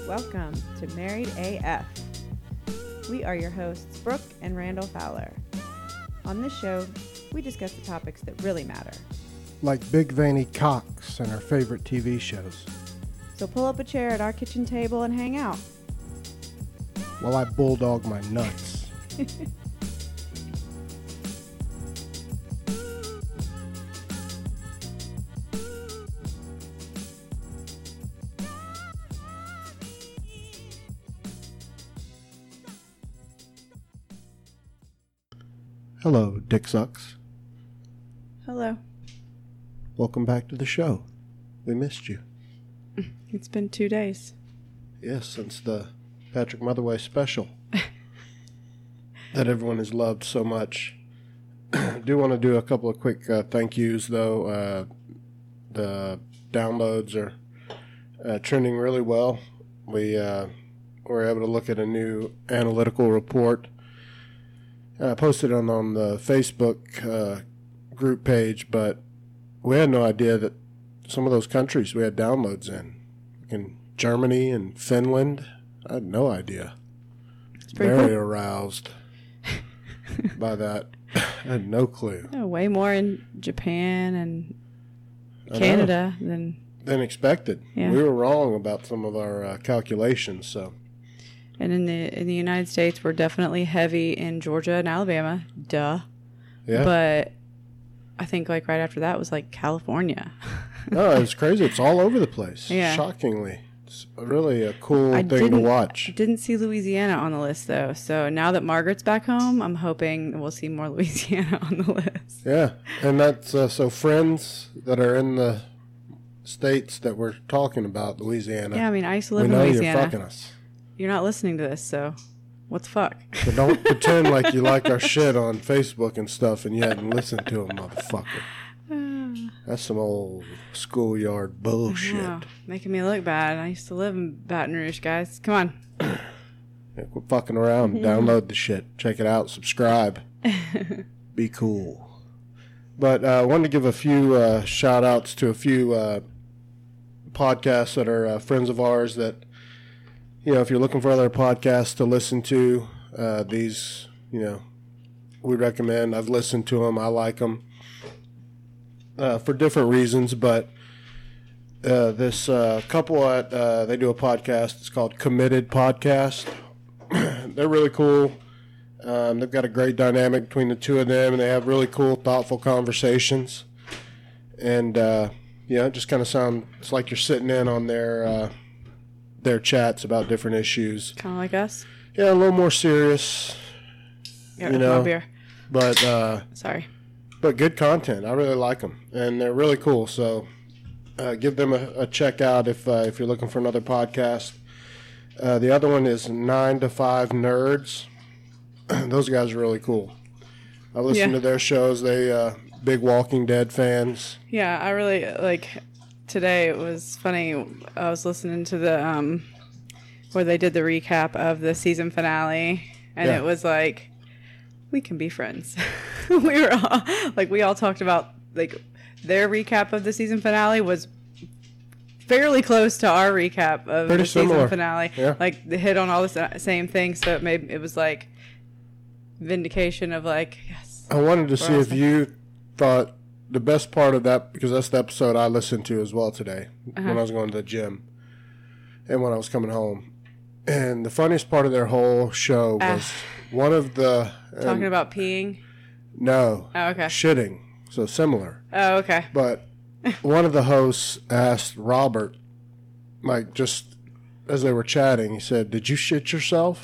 Welcome to Married AF. We are your hosts, Brooke and Randall Fowler. On this show, we discuss the topics that really matter. Like big veiny cocks and our favorite TV shows. So pull up a chair at our kitchen table and hang out. While I bulldog my nuts. Hello, Dick Sucks. Hello. Welcome back to the show. We missed you. It's been 2 days. Yes, since the Patrick Motherway special that everyone has loved so much. I do want to do a couple of quick thank yous, though. The downloads are trending really well. We were able to look at a new analytical report. I posted it on the Facebook group page, but we had no idea that some of those countries we had downloads in Germany and Finland. I had no idea. Very cool. Aroused by that. I had no clue. Oh, way more in Japan and Canada than expected. Yeah. We were wrong about some of our calculations, so. And in the United States, we're definitely heavy in Georgia and Alabama. Duh. Yeah. But I think like right after that was like California. No, it's crazy. It's all over the place. Yeah. Shockingly. It's really a cool thing to watch. I didn't see Louisiana on the list, though. So now that Margaret's back home, I'm hoping we'll see more Louisiana on the list. Yeah. And that's so friends that are in the states that we're talking about, Louisiana. Yeah, I mean, I used to live in Louisiana. You're fucking us. You're not listening to this, so what the fuck? So don't pretend like you like our shit on Facebook and stuff and you hadn't listened to them, motherfucker. That's some old schoolyard bullshit. Wow, making me look bad. I used to live in Baton Rouge, guys. Come on. Yeah, quit fucking around. Download the shit. Check it out. Subscribe. Be cool. But I wanted to give a few shout-outs to a few podcasts that are friends of ours that, you know, if you're looking for other podcasts to listen to, these, you know, we recommend. I've listened to them. I like them for different reasons, but this couple at they do a podcast. It's called Committed Podcast. They're really cool. They've got a great dynamic between the two of them, and they have really cool, thoughtful conversations. And yeah, it just kind of it's like you're sitting in on their chats about different issues. Kind of like us? Yeah, a little more serious. Yeah, you know, beer. But sorry. But good content. I really like them, and they're really cool. So give them a check out if you're looking for another podcast. The other one is 9 to 5 Nerds. Those guys are really cool. I listen to their shows. They big Walking Dead fans. Yeah, I really like. Today it was funny. I was listening to the where they did the recap of the season finale, and it was like, we can be friends. we all talked about like their recap of the season finale was fairly close to our recap of the season finale. Yeah. Like they hit on all the same things, so it was like vindication of like, yes. I wanted to see if you thought the best part of that, because that's the episode I listened to as well today when I was going to the gym and when I was coming home. And the funniest part of their whole show was one of the... Talking about peeing? No. Oh, okay. Shitting. So similar. Oh, okay. But one of the hosts asked Robert, like just as they were chatting, he said, "Did you shit yourself?"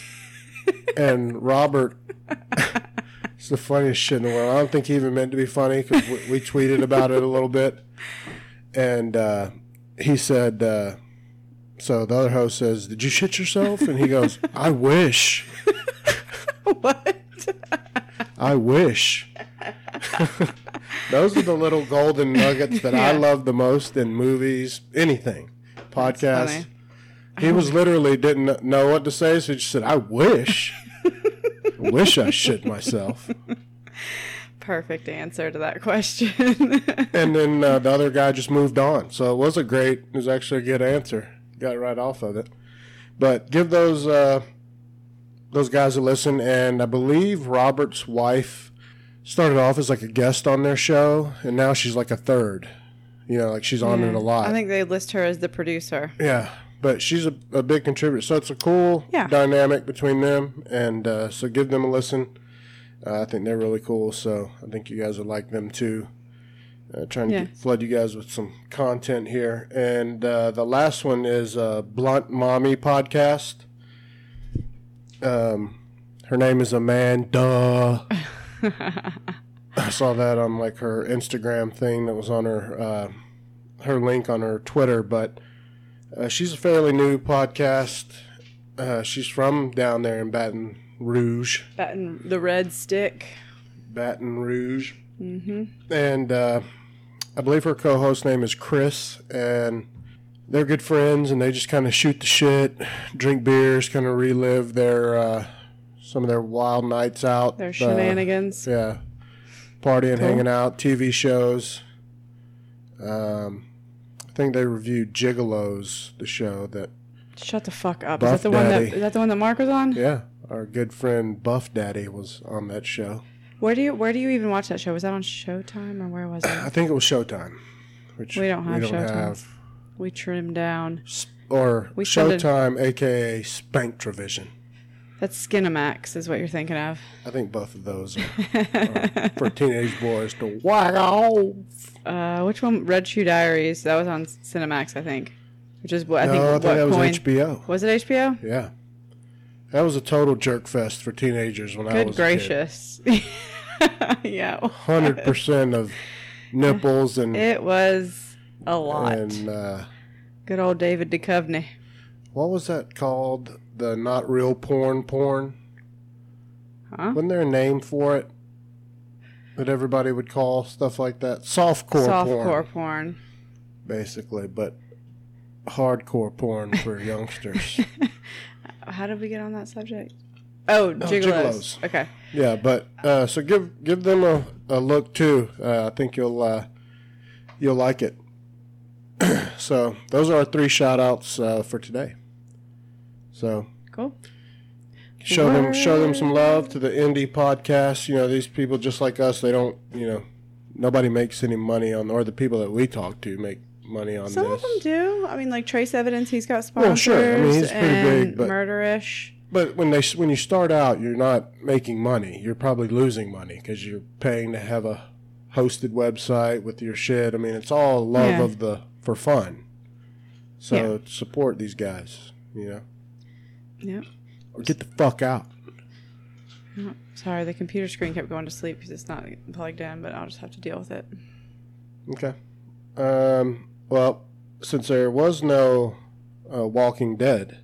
And Robert... It's the funniest shit in the world. I don't think he even meant to be funny because we tweeted about it a little bit. And he said, so the other host says, "Did you shit yourself?" And he goes, "I wish." What? I wish. Those are the little golden nuggets that I love the most in movies, anything, podcasts. He was literally didn't know what to say, so he just said, "I wish." Wish I shit myself. Perfect answer to that question. And then the other guy just moved on. So it was actually a good answer. Got right off of it. But give those guys a listen. And I believe Robert's wife started off as like a guest on their show, and now she's like a third. You know, like she's on it a lot. I think they list her as the producer. Yeah, but she's a big contributor. So it's a cool dynamic between them. And so give them a listen. I think they're really cool. So I think you guys would like them too. Trying to flood you guys with some content here. And the last one is Blunt Mommy Podcast. Her name is Amanda. I saw that on like her Instagram thing that was on her link on her Twitter. But she's a fairly new podcast. She's from down there in Baton Rouge. The Red Stick. Baton Rouge. Mm-hmm. And I believe her co-host name is Chris, and they're good friends, and they just kind of shoot the shit, drink beers, kind of relive their some of their wild nights out. Their shenanigans. Yeah. Partying, hanging out, TV shows. I think they reviewed Gigolos, the show that... Shut the fuck up. Buff Is that the one that Mark was on? Yeah. Our good friend Buff Daddy was on that show. Where do you even watch that show? Was that on Showtime or where was it? I think it was Showtime. Which we don't have Showtime. We trimmed down. Or Showtime, a.k.a. Spanktravision. That's Skinamax is what you're thinking of. I think both of those are for teenage boys to whack off. Which one? Red Shoe Diaries. That was on Cinemax, I think. Which is what I think. I think that was HBO. Was it HBO? Yeah. That was a total jerk fest for teenagers when I was Good gracious. Yeah. 100% of nipples and... It was a lot. And... good old David Duchovny. What was that called? The not real porn? Huh? Wasn't there a name for it that everybody would call stuff like that? Softcore porn. Basically, but hardcore porn for youngsters. How did we get on that subject? Oh, Gigolos. Okay. Yeah, but so give them a look too. I think you'll like it. So those are our 3 shout outs for today. So cool. Show them some love to the indie podcast. You know, these people just like us, they don't, nobody makes any money on, or the people that we talk to make money on Some this. of them do. I mean, like Trace Evidence, he's got sponsors. Well, sure. I mean, he's pretty big, but Murderish. But when you start out, you're not making money. You're probably losing money because you're paying to have a hosted website with your shit. I mean, it's all love for fun. So support these guys, Yeah. Or get the fuck out. Oh, sorry, the computer screen kept going to sleep because it's not plugged in, but I'll just have to deal with it. Okay. Well, since there was no Walking Dead,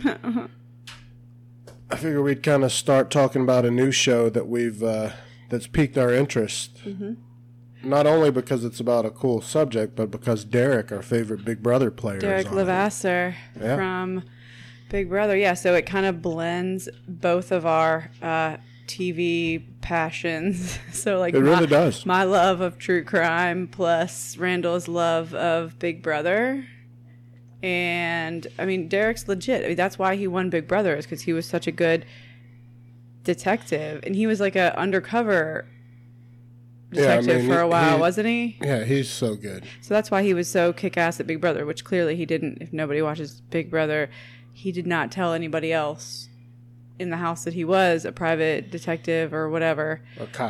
I figure we'd kind of start talking about a new show that we've that's piqued our interest. Mm-hmm. Not only because it's about a cool subject, but because Derek, our favorite Big Brother player, Derek Levasseur from Big Brother. Yeah, so it kind of blends both of our TV passions. So like it really does. My love of true crime plus Randall's love of Big Brother. And I mean, Derek's legit. I mean, that's why he won Big Brother, is because he was such a good detective, and he was like a undercover detective for a while, wasn't he? Yeah, he's so good. So that's why he was so kick-ass at Big Brother, which clearly he didn't. If nobody watches Big Brother, he did not tell anybody else in the house that he was a private detective or whatever. A cop.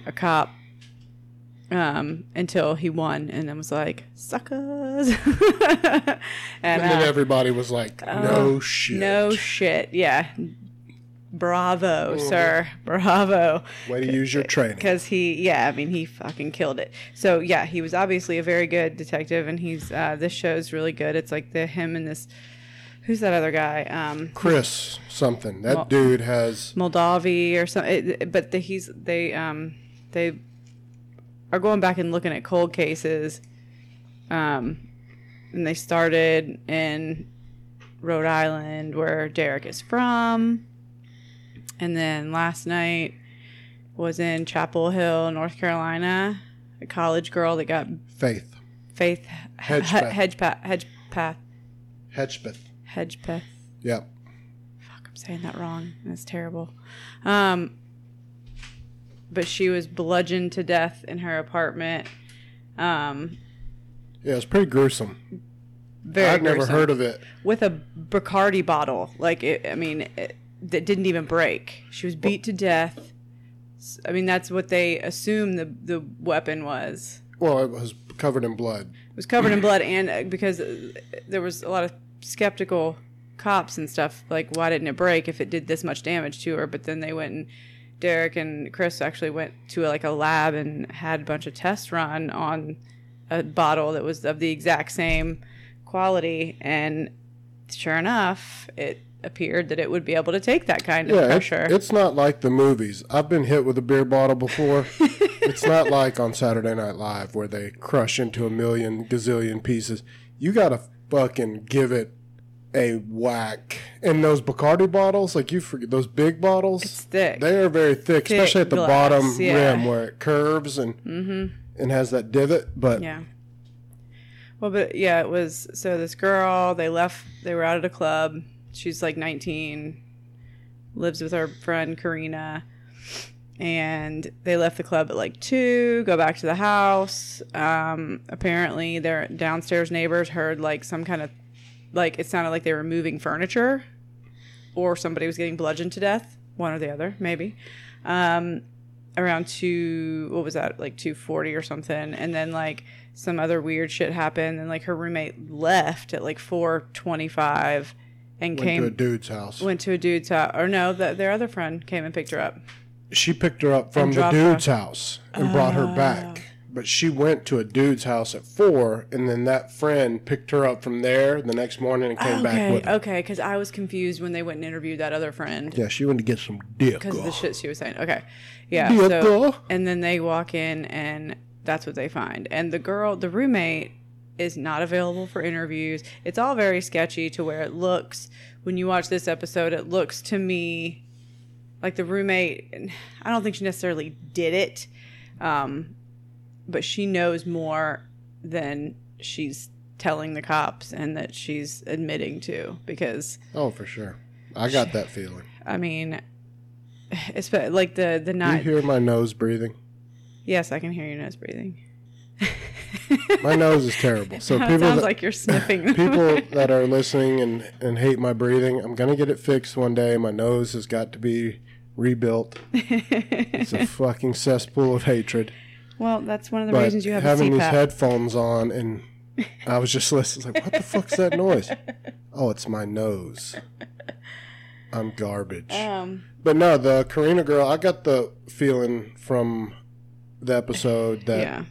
Until he won, and then was like, suckers. and then everybody was like, no shit. No shit, yeah. Bravo, sir. Bravo. Way to use your training. Because he fucking killed it. So, yeah, he was obviously a very good detective, and he's, this show's really good. It's like him and this, who's that other guy? Chris something. That dude has. Moldavi or something. But they are going back and looking at cold cases. And they started in Rhode Island, where Derek is from. And then last night was in Chapel Hill, North Carolina. A college girl that got... Faith. Hedgepeth. Yep. Fuck, I'm saying that wrong. That's terrible. But she was bludgeoned to death in her apartment. Yeah, it's pretty gruesome. I'd never heard of it. With a Bacardi bottle. Like, that didn't even break. She was beat to death. I mean, that's what they assume the weapon was. Well, it was covered in blood. It was covered in blood, and because there was a lot of skeptical cops and stuff, like, why didn't it break if it did this much damage to her? But then they went and Derek and Chris actually went to a lab and had a bunch of tests run on a bottle that was of the exact same quality, and sure enough, it appeared that it would be able to take that kind of pressure. It's not like the movies. I've been hit with a beer bottle before. It's not like on Saturday Night Live where they crush into a million gazillion pieces. You gotta fucking give it a whack. And those Bacardi bottles, like you forget, those big bottles, it's thick. They are very thick, especially at the glass, bottom rim where it curves and has that divot. But yeah. Well, but yeah, it was, so this girl, they were out at a club. She's like 19, lives with her friend Karina, and they left the club at like 2, go back to the house. Apparently their downstairs neighbors heard like some kind of, like, it sounded like they were moving furniture or somebody was getting bludgeoned to death, one or the other, maybe. Around 2:40 or something, and then like some other weird shit happened, and like her roommate left at like 4:25 and went to a dude's house. Or no, their other friend came and picked her up. She picked her up from the dude's house and brought her back. But she went to a dude's house at 4, and then that friend picked her up from there the next morning and came back with her. Okay, because I was confused when they went and interviewed that other friend. Yeah, she went to get some dick. Because of the shit she was saying. Okay. Yeah. And then they walk in, and that's what they find. And the roommate is not available for interviews. It's all very sketchy to where it looks, when you watch this episode, it looks to me like the roommate, I don't think she necessarily did it, but she knows more than she's telling the cops and that she's admitting to, because... Oh, for sure. I got that feeling. I mean, it's like the night... You hear my nose breathing? Yes, I can hear your nose breathing. My nose is terrible. So it sounds like you're sniffing. People that are listening and hate my breathing, I'm going to get it fixed one day. My nose has got to be rebuilt. It's a fucking cesspool of hatred. Well, that's one of the reasons you have having a CPAP. These headphones on, and I was just listening, like, what the fuck's that noise? Oh, it's my nose. I'm garbage. But no, the Karina girl, I got the feeling from the episode that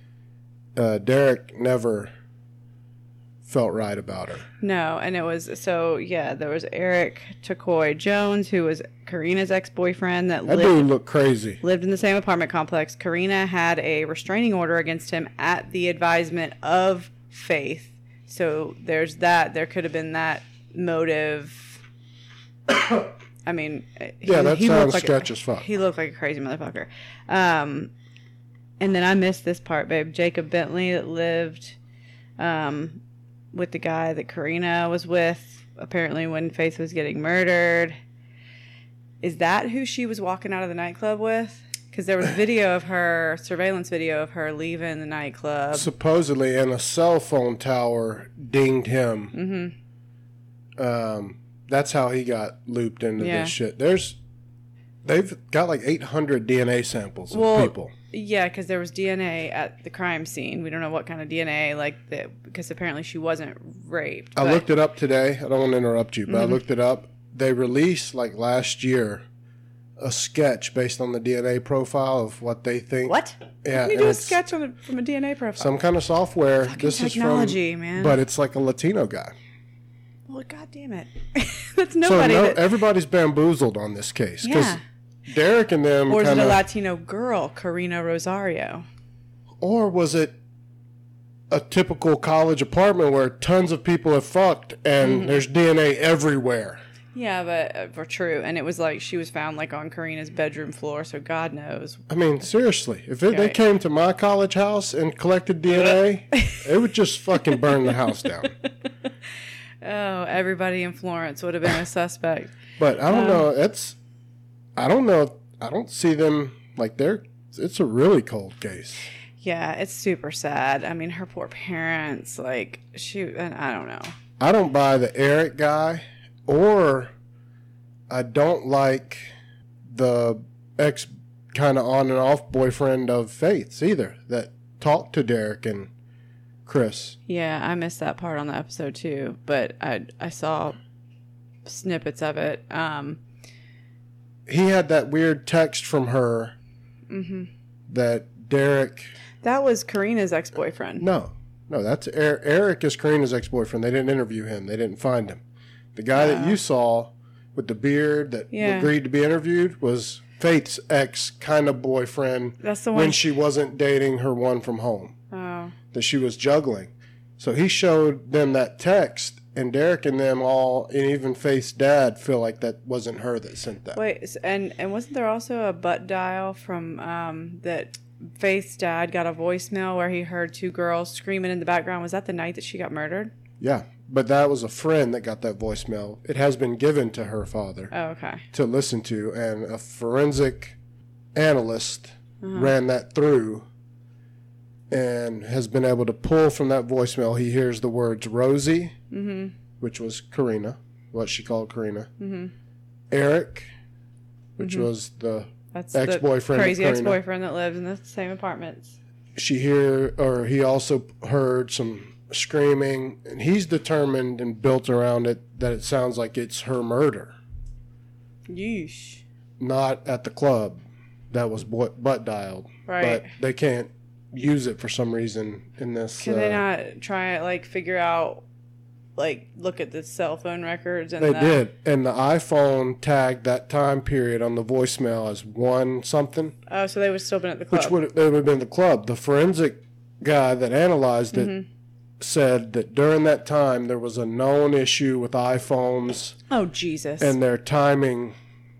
Derek never felt right about her. No, and it was, there was Eric Takoy Jones, who was Karina's ex-boyfriend that dude looked crazy. Lived in the same apartment complex. Karina had a restraining order against him at the advisement of Faith. So there's that. There could have been that motive. I mean, that sounds sketch as fuck. He looked like a crazy motherfucker. And then I missed this part, babe. Jacob Bentley that lived with the guy that Karina was with, apparently when Faith was getting murdered. Is that who she was walking out of the nightclub with? Because there was surveillance video of her leaving the nightclub. Supposedly, and a cell phone tower dinged him. Mm-hmm. That's how he got looped into this shit. They've got like 800 DNA samples of people. Yeah, because there was DNA at the crime scene. We don't know what kind of DNA, because apparently she wasn't raped. I looked it up today. I don't want to interrupt you, but I looked it up. They released, last year, a sketch based on the DNA profile of what they think. What? Yeah. How can you do a sketch from a DNA profile? Some kind of software. Fucking technology, man. But it's like a Latino guy. Well, God damn it. That's nobody. So everybody's bamboozled on this case. Yeah. Derek and them. Or is it a Latino girl, Karina Rosario? Or was it a typical college apartment where tons of people have fucked and there's DNA everywhere? Yeah, but true. And it was she was found on Karina's bedroom floor, so God knows. I mean, seriously, if they came to my college house and collected DNA, it would just fucking burn the house down. Oh, everybody in Florence would have been a suspect. But I don't know. I don't know. I don't see them like it's a really cold case. Yeah, it's super sad. I mean, her poor parents, like, shoot, and I don't know. I don't buy the Eric guy, or I don't like the ex kind of on and off boyfriend of Faith's either, that talked to Derek and Chris. Yeah, I missed that part on the episode too, but I saw snippets of it. He had that weird text from her that Derek... That was Karina's ex-boyfriend. No, that's Eric is Karina's ex-boyfriend. They didn't interview him. They didn't find him. The guy that you saw with the beard that agreed to be interviewed was Faith's ex kind of boyfriend. That's the one when she wasn't dating her one from home. Oh. That she was juggling. So he showed them that text, and Derek and them all, and even Faith's dad, feel like that wasn't her that sent that. Wait, and wasn't there also a butt dial from that Faith's dad got a voicemail where he heard two girls screaming in the background? Was that the night that she got murdered? Yeah, but that was a friend that got that voicemail. It has been given to her father to listen to, and a forensic analyst ran that through and has been able to pull from that voicemail. He hears the words Rosie, which was Karina, what she called Karina, Eric, which was the ex-boyfriend, the crazy ex-boyfriend that lives in the same apartments. He also heard some screaming, and he's determined and built around it that it sounds like it's her murder. Yeesh. Not at the club. That was butt dialed. Right. But they can't use it for some reason in this. Can they not try it, like, figure out, like, look at the cell phone records? And they did. And the iPhone tagged that time period on the voicemail as 1 something. Oh, so they would still been at the club. They would have been the club. The forensic guy that analyzed it said that during that time there was a known issue with iPhones. Oh, Jesus. And their timing,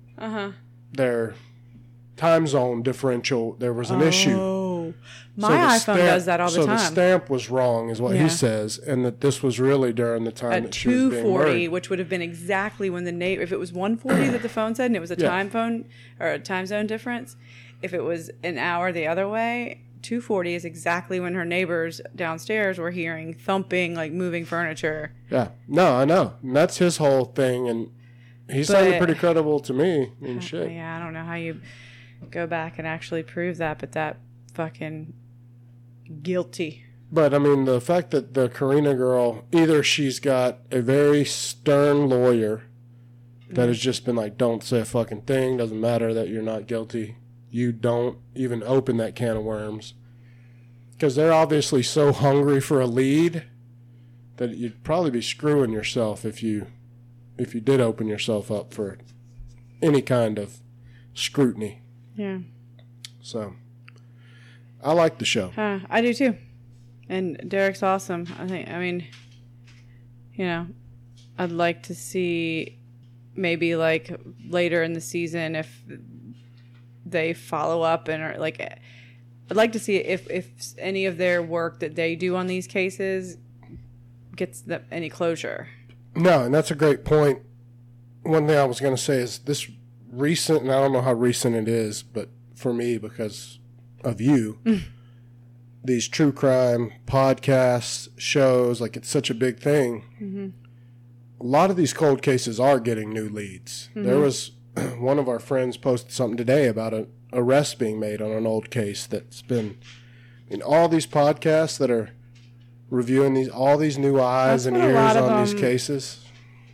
their time zone differential, there was an issue. Oh, my iPhone does that all the time. So the stamp was wrong, is what he says, and that this was really during the time that she was being murdered. 2:40, which would have been exactly when if it was 1:40 that the phone said, and it was a time phone or a time zone difference. If it was an hour the other way, 2:40 is exactly when her neighbors downstairs were hearing thumping, like moving furniture. Yeah, no, I know, and that's his whole thing, and he sounded pretty credible to me. I mean, shit. Yeah, I don't know how you go back and actually prove that, but that fucking guilty. But I mean, the fact that the Karina girl, either she's got a very stern lawyer that has just been like, don't say a fucking thing, doesn't matter that you're not guilty, you don't even open that can of worms, because they're obviously so hungry for a lead that you'd probably be screwing yourself if you did open yourself up for any kind of scrutiny. Yeah. So I like the show. I do too. And Derek's awesome. I mean, you know, I'd like to see maybe like later in the season if they follow up and are like, I'd like to see if any of their work that they do on these cases gets any closure. No, and that's a great point. One thing I was going to say is this recent, and I don't know how recent it is, but for me, because of you, these true crime podcasts, shows, like it's such a big thing. A lot of these cold cases are getting new leads. There was one of our friends posted something today about an arrest being made on an old case that's been in all these podcasts that are reviewing all these new eyes and ears on these cases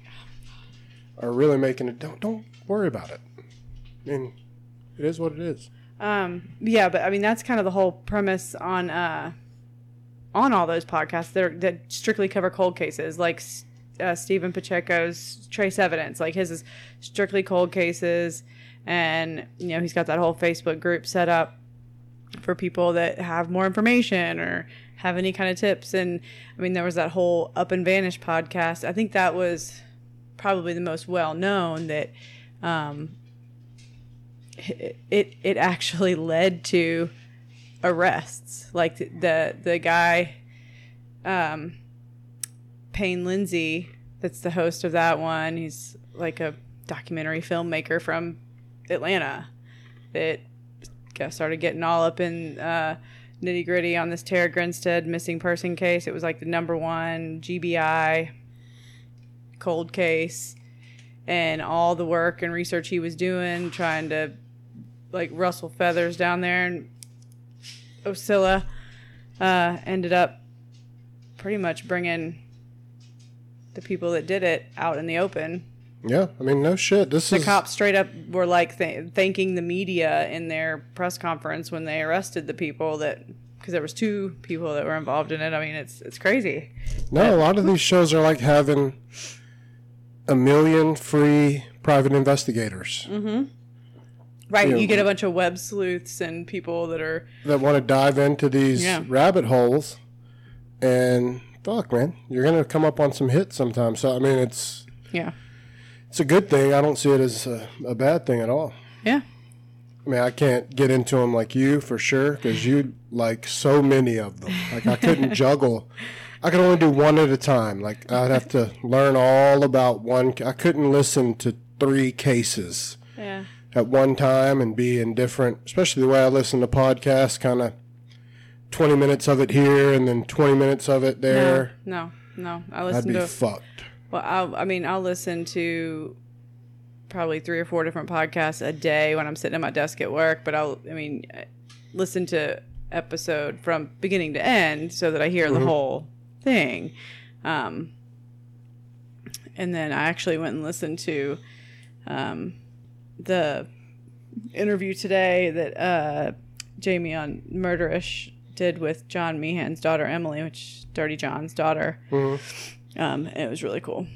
are really making it. Don't worry about it. I mean, it is what it is. Yeah, but I mean that's kind of the whole premise on all those podcasts that strictly cover cold cases, like Stephen Pacheco's Trace Evidence. Like his is strictly cold cases, and you know he's got that whole Facebook group set up for people that have more information or have any kind of tips. And I mean there was that whole Up and Vanish podcast. I think that was probably the most well known that. It actually led to arrests. Like the guy, Payne Lindsay, that's the host of that one. He's like a documentary filmmaker from Atlanta that started getting all up in nitty gritty on this Tara Grinstead missing person case. It was like the #1 GBI cold case, and all the work and research he was doing, trying to like rustle feathers down there in Ocilla, ended up pretty much bringing the people that did it out in the open. Yeah, I mean, no shit. The cops straight up were like thanking the media in their press conference when they arrested the people because there was 2 people that were involved in it. I mean, it's crazy. No, a lot of these shows are like having 1 million free private investigators. Mm-hmm. Right, you get a bunch of web sleuths and people that want to dive into these rabbit holes, and fuck, man, you're gonna come up on some hits sometimes. So I mean, it's a good thing. I don't see it as a bad thing at all. Yeah. I mean, I can't get into them like you for sure, because you like so many of them. Like, I couldn't juggle. I could only do one at a time. Like, I'd have to learn all about one. I couldn't listen to 3 cases at one time and be in different, especially the way I listen to podcasts, kind of 20 minutes of it here and then 20 minutes of it there. No. I listen I'd be fucked. Well, I'll listen to probably 3 or 4 different podcasts a day when I'm sitting at my desk at work, but listen to episode from beginning to end so that I hear the whole thing. And then I actually went and listened to the interview today that Jamie on Murderish did with John Meehan's daughter, Emily, which is Dirty John's daughter. Mm-hmm. And it was really cool.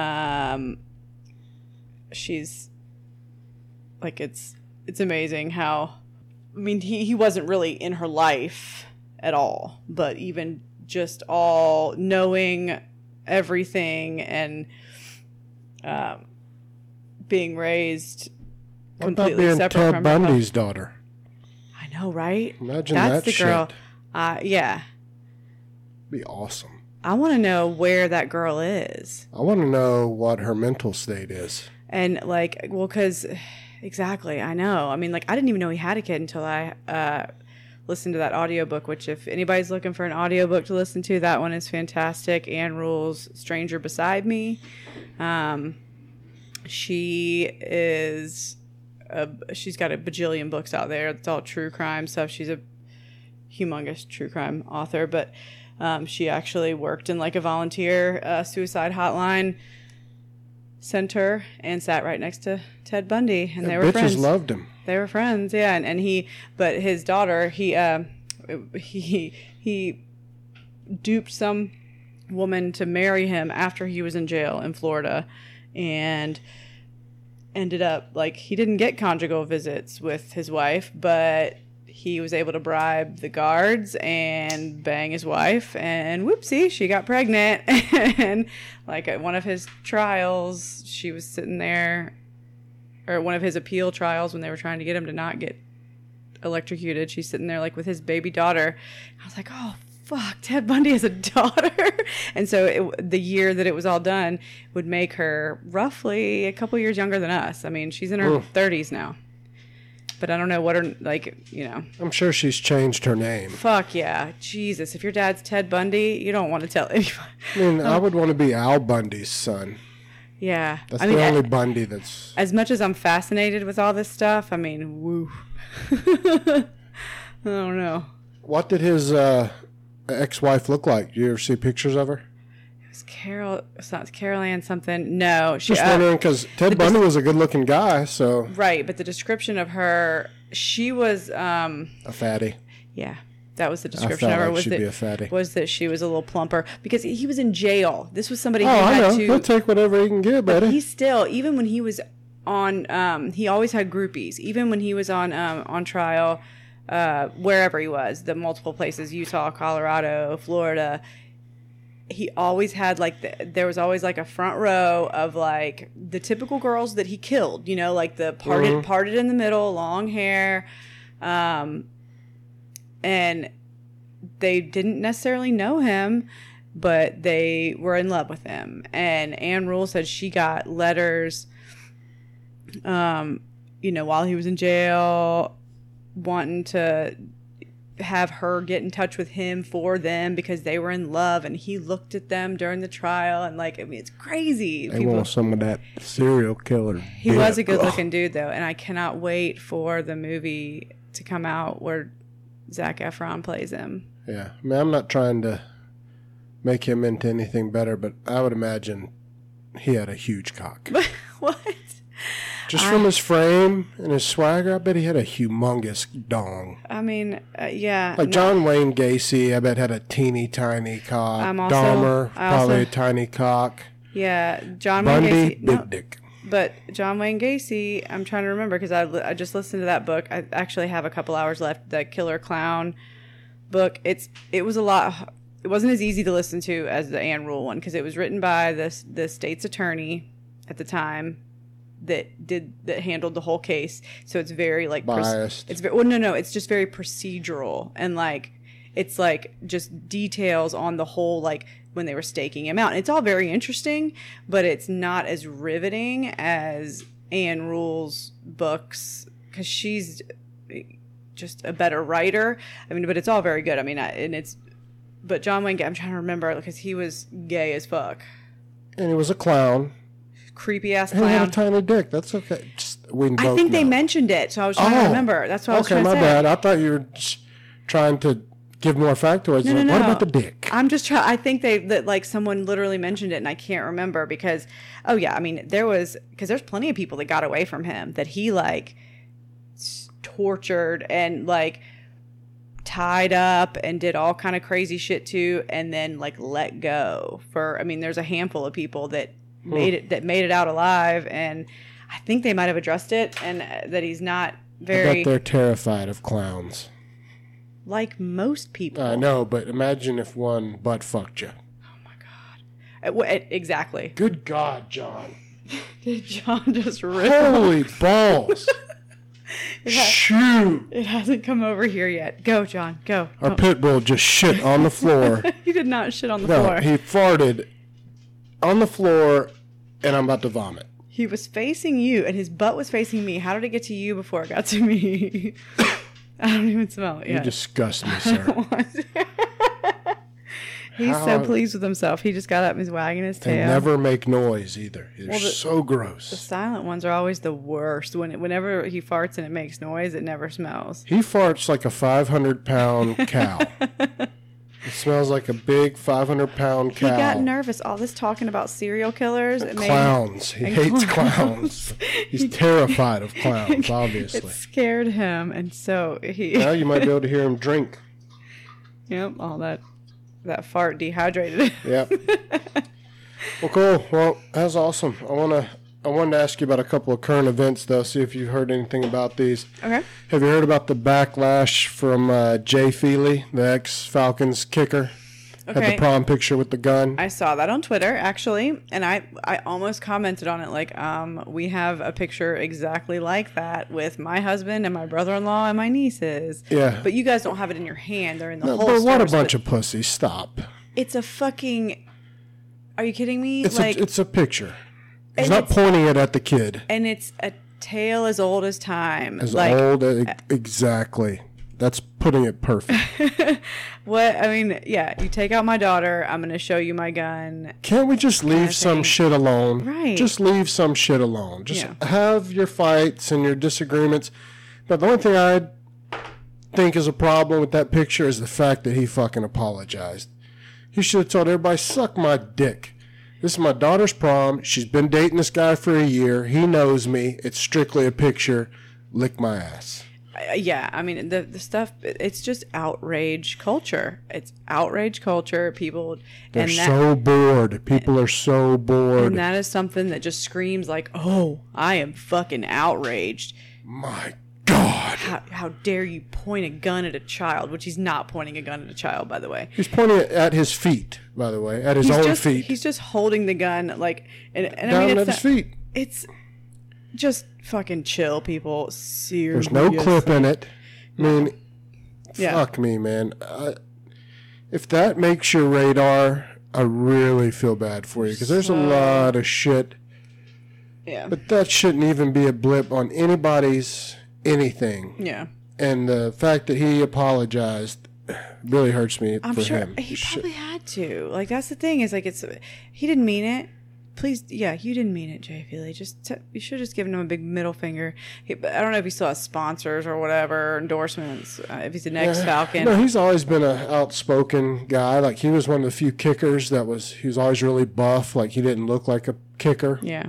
She's like, it's amazing how, I mean, he wasn't really in her life at all, but even just all knowing everything and being raised completely separate Ted from Bundy's daughter. I know, right? Imagine that's that the girl. shit. Yeah. Be awesome. I want to know where that girl is. I want to know what her mental state is. And like, well, because exactly, I know. I mean, like, I didn't even know he had a kid until I listened to that audiobook, which if anybody's looking for an audiobook to listen to, that one is fantastic. Anne Rule's Stranger Beside Me. She's got a bajillion books out there. It's all true crime stuff. She's a humongous true crime author, but she actually worked in like a volunteer suicide hotline center and sat right next to Ted Bundy, and they were friends. Bitches loved him. They were friends, yeah. And but his daughter, he duped some woman to marry him after he was in jail in Florida, and ended up like, he didn't get conjugal visits with his wife, but he was able to bribe the guards and bang his wife, and whoopsie, she got pregnant. And like at one of his trials, she was sitting there, or one of his appeal trials when they were trying to get him to not get electrocuted, she's sitting there like with his baby daughter. I was like, oh fuck, Ted Bundy has a daughter. And so the year that it was all done would make her roughly a couple years younger than us. I mean, she's in her 30s now. But I don't know what her, like, you know. I'm sure she's changed her name. Fuck yeah. Jesus, if your dad's Ted Bundy, you don't want to tell anybody. I mean, I would want to be Al Bundy's son. Yeah. That's the only Bundy that's... As much as I'm fascinated with all this stuff, I mean, woo. I don't know. What did his ex-wife look like? Do you ever see pictures of her? Carol Ann something. No, she. Just wondering, because Ted Bundy was a good-looking guy, so. Right, but the description of her, she was a fatty. Yeah, that was the description of her. Was that she was a little plumper because he was in jail. This was somebody who had to. He'll take whatever he can get, buddy. But he still, even when he was on, he always had groupies. Even when he was on trial, wherever he was, the multiple places, Utah, Colorado, Florida. He always had there was always like a front row of like the typical girls that he killed, you know, like the parted in the middle, long hair. And they didn't necessarily know him. but they were in love with him. And Ann Rule said she got letters, while he was in jail, wanting to have her get in touch with him for them because they were in love, and he looked at them during the trial, and it's crazy. They want some of that serial killer. He was a good looking dude though, and I cannot wait for the movie to come out where Zac Efron plays him. Yeah, I mean, I'm not trying to make him into anything better, but I would imagine he had a huge cock. What? Just from his frame and his swagger, I bet he had a humongous dong. I mean, yeah. John Wayne Gacy, I bet had a teeny tiny cock. Dahmer, probably a tiny cock. Yeah, John Bundy, Wayne Gacy. big dick. But John Wayne Gacy, I'm trying to remember because I just listened to that book. I actually have a couple hours left. The Killer Clown book. It was a lot. It wasn't as easy to listen to as the Ann Rule one because it was written by the state's attorney at the time that handled the whole case. So it's very biased. It's very no. It's just very procedural and it's just details on the whole when they were staking him out. And it's all very interesting, but it's not as riveting as Ann Rule's books because she's just a better writer. I mean, but it's all very good. I mean, but John Wayne, I'm trying to remember because he was gay as fuck. And he was a clown. Creepy ass clown. He had a tiny dick. That's okay. I think they mentioned it, so I was trying to remember. That's what I was trying to say. Okay, my bad. I thought you were just trying to give more factoids. No. What about the dick? I'm just trying. I think that someone literally mentioned it, and I can't remember because. Oh yeah, I mean there's plenty of people that got away from him that he tortured and tied up and did all kind of crazy shit to, and then let go for. I mean, there's a handful of people that made it out alive, and I think they might have addressed it, and that he's not very. I bet they're terrified of clowns. Like most people. I know, but imagine if one butt fucked you. Oh my God! Exactly. Good God, John! Did John just rip? Holy balls! Shoot! It hasn't come over here yet. Go, John. Go. Our pit bull just shit on the floor. He did not shit on the floor. He farted on the floor, and I'm about to vomit. He was facing you, and his butt was facing me. How did it get to you before it got to me? I don't even smell it yet. You disgust me, sir. He's so pleased with himself. He just got up and he's wagging his tail. They never make noise either. They're so gross. The silent ones are always the worst. Whenever he farts and it makes noise, it never smells. He farts like a 500-pound cow. It smells like a big 500-pound cow. He got nervous. All this talking about serial killers. Clowns. He hates clowns. He's terrified of clowns, obviously. It scared him, and so he... Now you might be able to hear him drink. Yep, all that fart dehydrated him. Yep. Well, cool. Well, that's awesome. I wanted to ask you about a couple of current events, though, see if you've heard anything about these. Okay. Have you heard about the backlash from Jay Feely, the ex-Falcons kicker? Okay. Had the prom picture with the gun. I saw that on Twitter, actually, and I almost commented on it we have a picture exactly like that with my husband and my brother-in-law and my nieces. Yeah. But you guys don't have it in your hand. They're in the holster. But what a bunch of pussies. Stop. It's a fucking... Are you kidding me? It's a picture. He's not pointing it at the kid. And it's a tale as old as time. Exactly. That's putting it perfect. You take out my daughter, I'm going to show you my gun. Can't we just leave some shit alone? Right. Just leave some shit alone. Just have your fights and your disagreements. But the only thing I think is a problem with that picture is the fact that he fucking apologized. He should have told everybody, suck my dick. This is my daughter's prom. She's been dating this guy for a year. He knows me. It's strictly a picture. Lick my ass. Yeah, I mean, the stuff, it's just outrage culture. It's outrage culture. People... They're so bored. People are so bored. And that is something that just screams oh, I am fucking outraged. My God. How dare you point a gun at a child, which he's not pointing a gun at a child, by the way. He's pointing it at his feet, by the way, at his own feet. He's just holding the gun, down at his feet. It's just fucking chill, people. Seriously. There's no clip in it. I mean, fuck me, man. If that makes your radar, I really feel bad for you because there's a lot of shit. Yeah. But that shouldn't even be a blip on anybody's anything. Yeah. And the fact that he apologized really hurts me I'm for sure him. he probably had to. Like, that's the thing is, like, he didn't mean it. Please, yeah, you didn't mean it, Jay Feely. You should have just given him a big middle finger. I don't know if he still has sponsors or whatever, endorsements, if he's the next Falcon. No, he's always been an outspoken guy. Like, he was one of the few kickers he was always really buff. Like, he didn't look like a kicker. Yeah.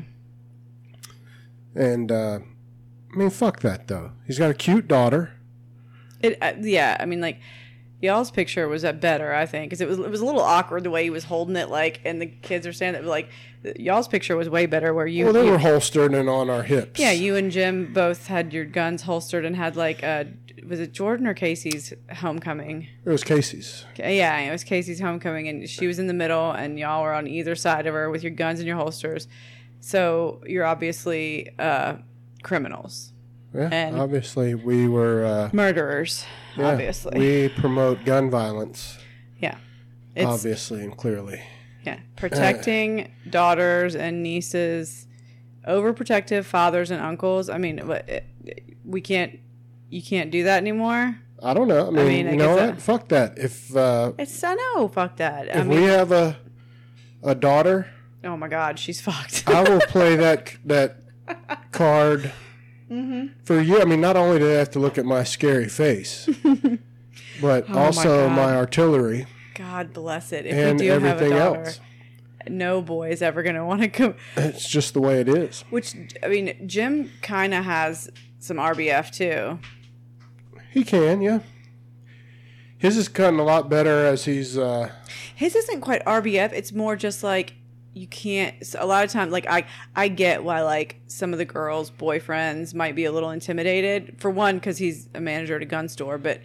And, I mean, fuck that, though. He's got a cute daughter. Yeah, I mean, like, y'all's picture was better, I think, because it was a little awkward the way he was holding it, like, and the kids are saying that, like, y'all's picture was way better where you... Well, they were holstered and on our hips. Yeah, you and Jim both had your guns holstered and had, like, was it Jordan or Casey's homecoming? It was Casey's. Yeah, it was Casey's homecoming, and she was in the middle, and y'all were on either side of her with your guns and your holsters. So you're obviously criminals. Yeah, and obviously we were... murderers, obviously. We promote gun violence. Yeah. Obviously and clearly. Yeah. Protecting daughters and nieces, overprotective fathers and uncles. I mean, you can't do that anymore. I don't know. I mean you know what? Fuck that. Fuck that. If we have a daughter... Oh my God, she's fucked. I will play that card for you. I mean, not only do they have to look at my scary face, but also my artillery. God bless it. If and we do everything have a daughter, else. No boy is ever going to want to go. It's just the way it is. Which, I mean, Jim kind of has some RBF too. He can, yeah. His is cutting a lot better as he's... His isn't quite RBF. It's more just like... You can't, a lot of times, like, I get why, like, some of the girls' boyfriends might be a little intimidated. For one, because he's a manager at a gun store, but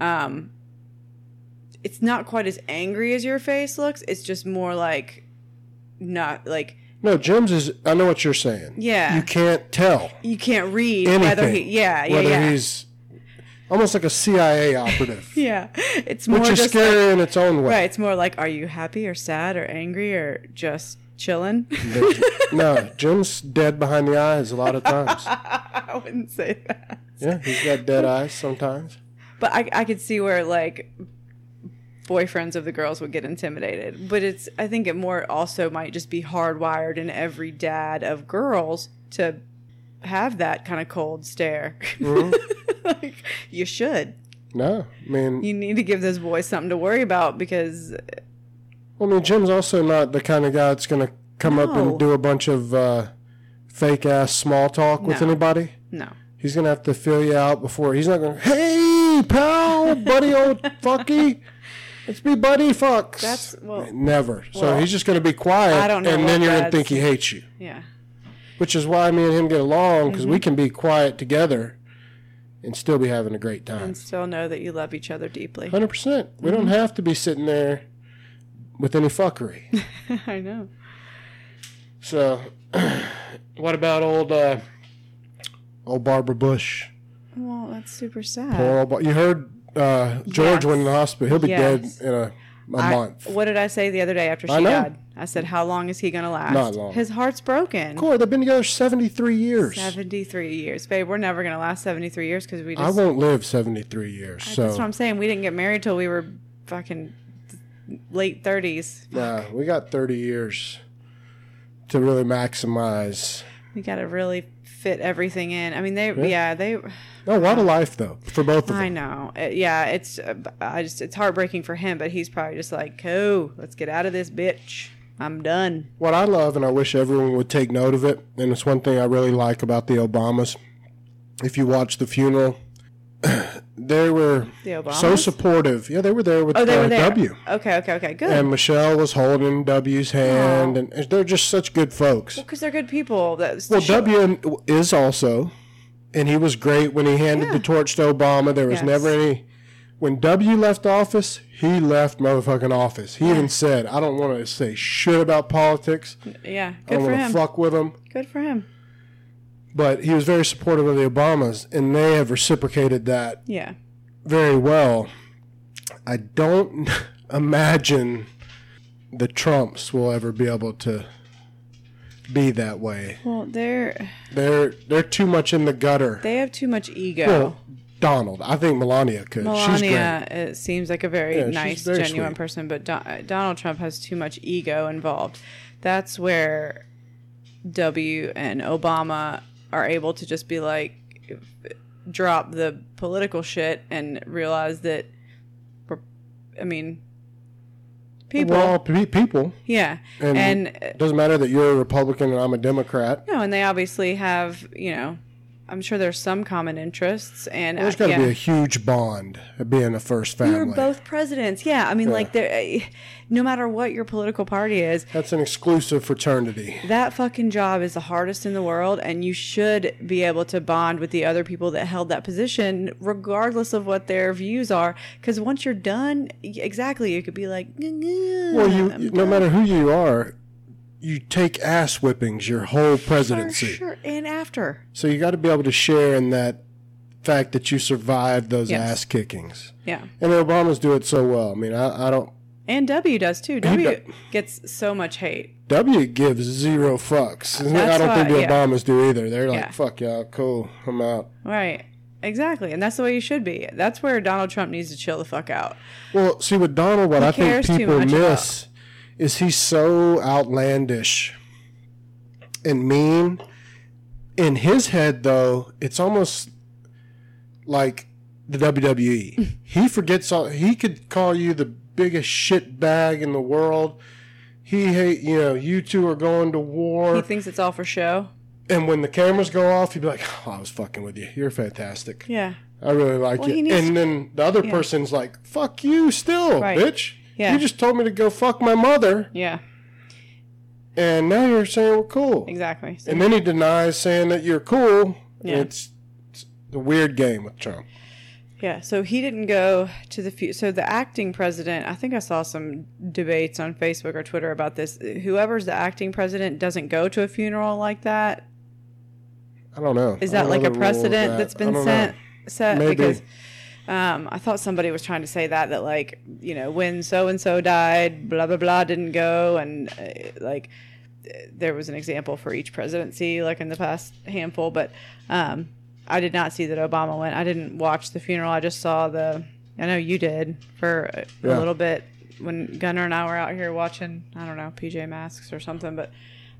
it's not quite as angry as your face looks. It's just more like, not, like... No, Jim's is, I know what you're saying. Yeah. You can't tell. You can't read anything, whether he's almost like a CIA operative. Yeah. It's more which is just scary like, in its own way. Right. It's more like, are you happy or sad or angry or just chilling? No, Jim's dead behind the eyes a lot of times. I wouldn't say that. Yeah, he's got dead eyes sometimes. But I could see where, like, boyfriends of the girls would get intimidated. But I think it more also might just be hardwired in every dad of girls to have that kind of cold stare. Mm-hmm. Like, you should. No, I mean... You need to give those boys something to worry about because... Well, I mean, Jim's also not the kind of guy that's going to come up and do a bunch of fake-ass small talk with anybody. No. He's going to have to fill you out before... He's not going, hey, pal, buddy, old fucky. Let's be buddy fucks. Never. So he's just going to be quiet, I don't know, and then you're going to think he hates you. Yeah. Which is why me and him get along, because we can be quiet together and still be having a great time. And still know that you love each other deeply. 100%. We don't have to be sitting there with any fuckery. I know. So, what about old Barbara Bush? Well, that's super sad. Poor old you heard George went in the hospital. He'll be dead in a month. What did I say the other day after she died? I said, how long is he going to last? Not long. His heart's broken. Corey, they've been together 73 years. 73 years. Babe, we're never going to last 73 years because we just... I won't live 73 years. So. That's what I'm saying. We didn't get married till we were fucking late 30s. Nah, we got 30 years to really maximize. We got to really fit everything in. I mean, they... No, what a life, though, for both of them. I know. It's heartbreaking for him, but he's probably just like, oh, let's get out of this bitch. I'm done. What I love, and I wish everyone would take note of it, and it's one thing I really like about the Obamas. If you watch the funeral, they were so supportive. Yeah, they were there with W. Okay, good. And Michelle was holding W's hand, and they're just such good folks. Well, because they're good people. W is also... And he was great when he handed the torch to Obama. There was never any... When W left office, he left motherfucking office. He even said, I don't want to say shit about politics. Yeah, good for him. I don't want to fuck with him. Good for him. But he was very supportive of the Obamas, and they have reciprocated that very well. I don't imagine the Trumps will ever be able to be that way. Well, they're too much in the gutter. they have too much ego. Well, Donald. I think Melania could. She's Melania, great. it seems like a very she's nice, very genuine sweet. person, but Donald Trump has too much ego involved. That's where W and Obama are able to just be like, drop the political shit and realize that, people. Well, people. Yeah. And And it doesn't matter that you're a Republican and I'm a Democrat. no, and they obviously have, I'm sure there's some common interests. And There's got to be a huge bond of being a first we family. were both presidents. Yeah. Like, no matter what your political party is, That's an exclusive fraternity. that fucking job is the hardest in the world, and you should be able to bond with the other people that held that position, regardless of what their views are. Because once you're done, exactly, you could be like, Well, no matter who you are, you take ass whippings your whole presidency. sure, and after. So you got to be able to share in that fact that you survived those Yes. ass kickings. Yeah. And the Obamas do it so well. I mean, I don't. And W does too. W gets so much hate. W gives zero fucks. That's I don't think the why- yeah. Obamas do either. They're like, Yeah. fuck y'all, cool, I'm out. Right. Exactly. And that's the way you should be. That's where Donald Trump needs to chill the fuck out. Well, see, with Donald, what I think cares too people much miss is he's so outlandish and mean. In his head, though, it's almost like the WWE. He forgets all. He could call you the biggest shit bag in the world. He hate, you two are going to war. He thinks it's all for show. And when the cameras go off, he'd be like, oh, I was fucking with you. You're fantastic. Yeah. I really like Well, you. he needs And then the other person's like, fuck you still, Right. bitch. Yeah. You just told me to go fuck my mother, Yeah. and now you're saying we're cool. Exactly. So, And then he denies saying that you're cool. Yeah. It's a weird game with Trump. yeah. So he didn't go to so the acting president, I think I saw some debates on Facebook or Twitter about this. Whoever's the acting president doesn't go to a funeral like that. I don't know. Is I that don't like know a the rule of precedent that. that's I been don't know. set? Maybe. Because I thought somebody was trying to say that like, when so-and-so died, blah, blah, blah, didn't go. And there was an example for each presidency, like in the past handful. But I did not see that Obama went. I didn't watch the funeral. I just saw I know you did for a Yeah. little bit when Gunnar and I were out here watching, I don't know, PJ Masks or something. But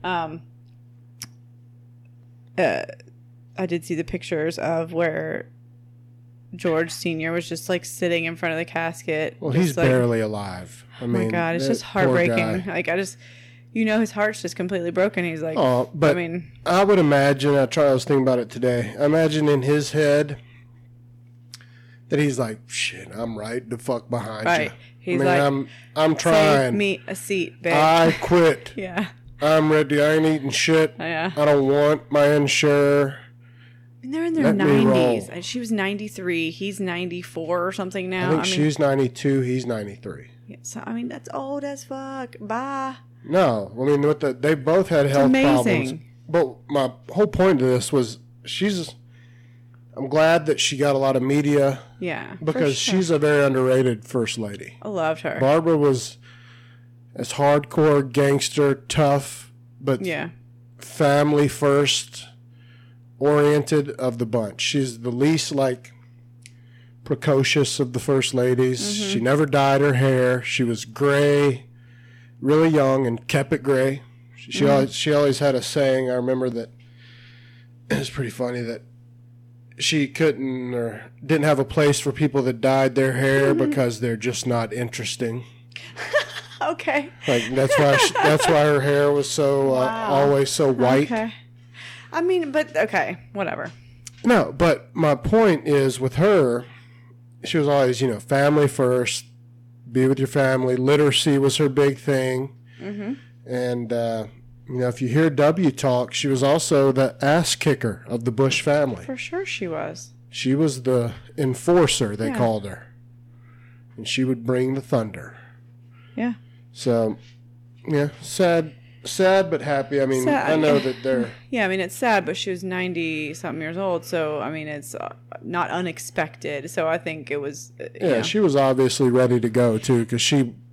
I did see the pictures of where George Sr. was just like sitting in front of the casket. Well, just he's like, barely alive. I oh mean, my God, it's that just poor heartbreaking. guy. Like, his heart's just completely broken. He's like, Oh, but I would imagine, I was thinking about it today. I imagine in his head that he's like, shit, I'm right the fuck behind Right. you. He's I mean, like, I'm save trying. me a seat, babe. I quit. Yeah. I'm ready. I ain't eating shit. Yeah. I don't want my insurer. And they're in their Let me 90s. roll. And she was 93. He's 94 or something now. I think she's 92. He's 93. Yeah, so, that's old as fuck. Bye. No, I mean, they both had health problems. amazing. But my whole point of this was I'm glad that she got a lot of media Yeah. for because sure. she's a very underrated first lady. I loved her. Barbara was as hardcore gangster, tough, but Yeah. family first oriented of the bunch. She's the least precocious of the first ladies. Mm-hmm. She never dyed her hair. She was gray, really young, and kept it gray. She always had a saying. I remember that it was pretty funny that she couldn't or didn't have a place for people that dyed their hair because they're just not interesting. Okay. That's why her hair was so always so white. Okay. Okay, whatever. No, but my point is with her, she was always, family first, be with your family. Literacy was her big thing. Mm-hmm. And, if you hear W talk, she was also the ass kicker of the Bush family. For sure she was. She was the enforcer, they Yeah. called her. And she would bring the thunder. Yeah. So, yeah, sad but happy. I mean, Sad. I know that they're... Yeah, it's sad, but she was 90-something years old, so, it's not unexpected. So I think it was... Yeah, she was obviously ready to go, too, because she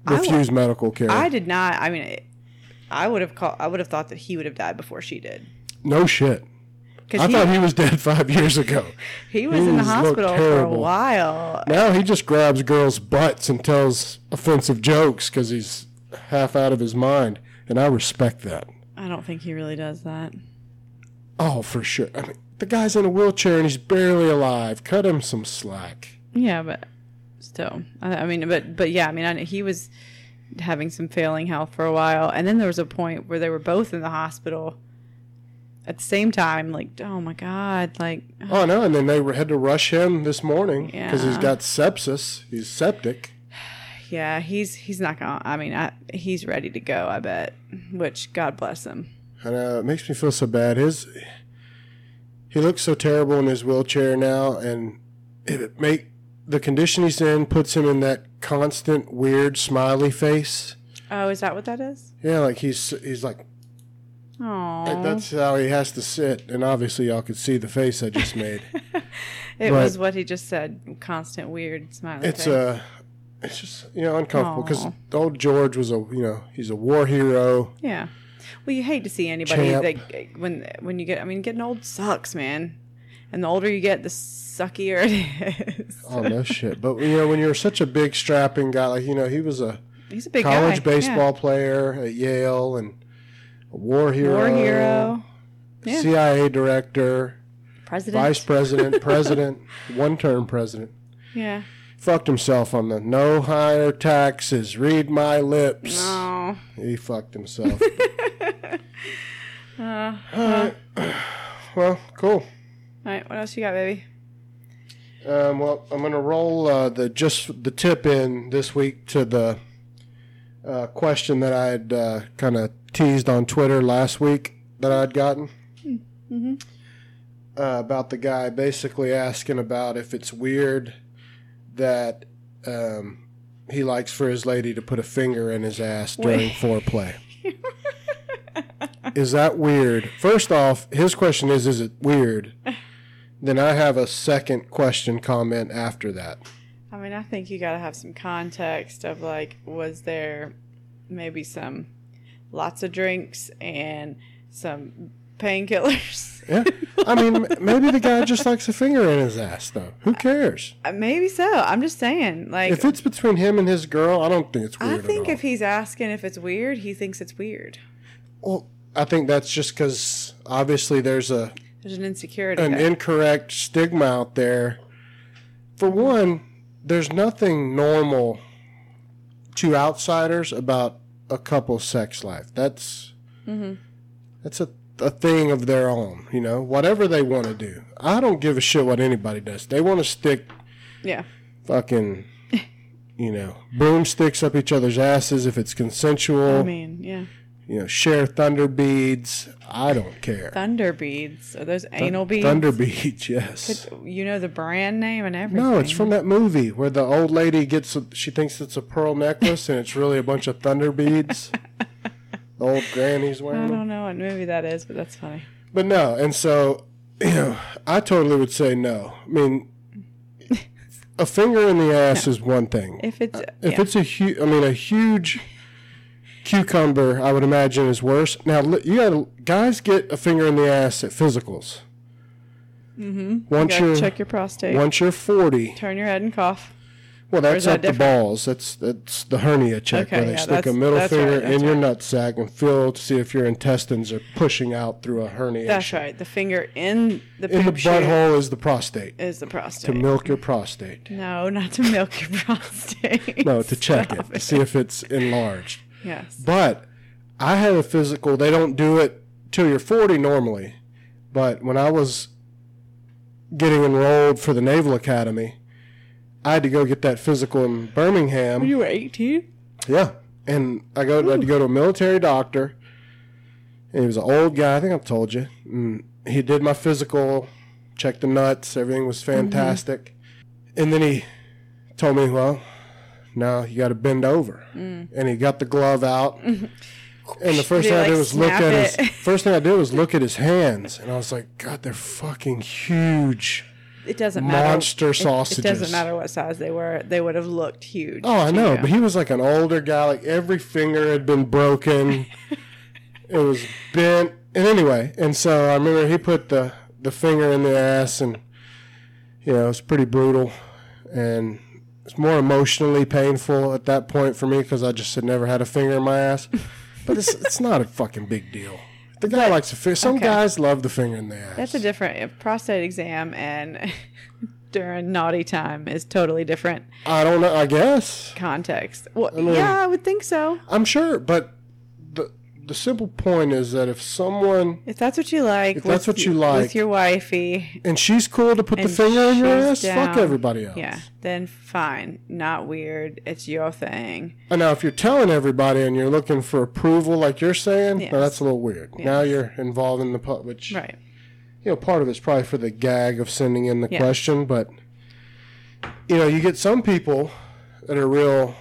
refuse medical care. I did not. I mean, I would have thought that he would have died before she did. No shit. I thought he was dead 5 years ago. He was in the hospital for a while. Now he just grabs girls' butts and tells offensive jokes because he's half out of his mind, and I respect that. I don't think he really does that. Oh, for sure. I mean, the guy's in a wheelchair and he's barely alive. Cut him some slack. Yeah, but still, I mean, but yeah, I mean, he was having some failing health for a while, and then there was a point where they were both in the hospital at the same time. Like, oh my god, like. Oh no! And then they had to rush him this morning because he's got sepsis. He's septic. Yeah, he's not gonna. I mean, he's ready to go. I bet. Which God bless him. And it makes me feel so bad. He looks so terrible in his wheelchair now, and the condition he's in puts him in that constant weird smiley face. Oh, is that what that is? Yeah, like he's like. Oh. That's how he has to sit, and obviously y'all could see the face I just made. It was what he just said. Constant weird smiley face. It's just uncomfortable because old George was he's a war hero. Yeah. Well, you hate to see anybody that when you getting old sucks, man. And the older you get, the suckier it is. Oh no shit! But when you're such a big strapping guy, like he was he's a big college guy. baseball player at Yale and a war hero. Yeah. CIA director, vice president, one-term president. Yeah. Fucked himself on the no higher taxes, read my lips. No. He fucked himself. All right. Well, cool. All right, what else you got, baby? Well, I'm going to roll the tip in this week to the question that I had kind of teased on Twitter last week that I'd gotten. Mm-hmm. About the guy basically asking about if it's weird that he likes for his lady to put a finger in his ass during foreplay. Is that weird? First off, his question is it weird? Then I have a second comment after that. I mean, I think you got to have some context of like, was there maybe lots of drinks and some painkillers? Yeah. I mean, maybe the guy just likes a finger in his ass, though. Who cares? Maybe so. I'm just saying. Like, if it's between him and his girl, I don't think it's weird. I think at all. if he's asking if it's weird, he thinks it's weird. Well, I think that's just because obviously there's an insecurity. Incorrect stigma out there. For one, there's nothing normal to outsiders about a couple's sex life. That's a thing of their own, whatever they want to do. I don't give a shit what anybody does. They want to stick fucking, broomsticks up each other's asses if it's consensual. I mean, yeah. Share thunder beads. I don't care. Thunder beads? Are those anal beads? Thunder beads, yes. You know the brand name and everything. No, it's from that movie where the old lady she thinks it's a pearl necklace and it's really a bunch of thunder beads. The old granny's wearing them. I don't know what movie that is, but that's funny. But no, and so, I totally would say no. I mean, a finger in the ass is one thing. If it's a huge cucumber, I would imagine is worse. Now, guys get a finger in the ass at physicals. Mm-hmm. Check your prostate. Once you're 40, turn your head and cough. Well, that's up the balls. That's the hernia check where they stick a middle finger in your nutsack and feel to see if your intestines are pushing out through a hernia. That's right. The finger in the butthole is the prostate. To milk your prostate. No, not to milk your prostate. No, to check it to see if it's enlarged. Yes. But I had a physical. They don't do it till you're 40 normally. But when I was getting enrolled for the Naval Academy, I had to go get that physical in Birmingham. You were 18? Yeah. And I had to go to a military doctor. And he was an old guy. I think I've told you. And he did my physical, checked the nuts. Everything was fantastic. Mm-hmm. And then he told me, well, now you got to bend over. Mm. And he got the glove out. And the first thing I did was look at his hands. And I was like, God, they're fucking huge. it doesn't matter. Monster sausages. It doesn't matter what size they were. They would have looked huge. Oh, I know. But he was like an older guy. Like every finger had been broken. It was bent. And anyway, and so I remember he put the finger in the ass, and it was pretty brutal, and it's more emotionally painful at that point for me because I just had never had a finger in my ass. But it's not a fucking big deal. The guy likes a finger. Some guys love the finger in the ass. That's a different prostate exam, and during naughty time is totally different. I don't know. I guess context. Well, I mean, yeah, I would think so. I'm sure, but the simple point is that if that's what you like, with your wifey, and she's cool to put the finger in your ass, fuck everybody else. Yeah, then fine, not weird. It's your thing. And now, if you're telling everybody and you're looking for approval, like you're saying, yes. Now that's a little weird. Yes. Now you're involved in the which, right? Part of it's probably for the gag of sending in the question, but you get some people that are real,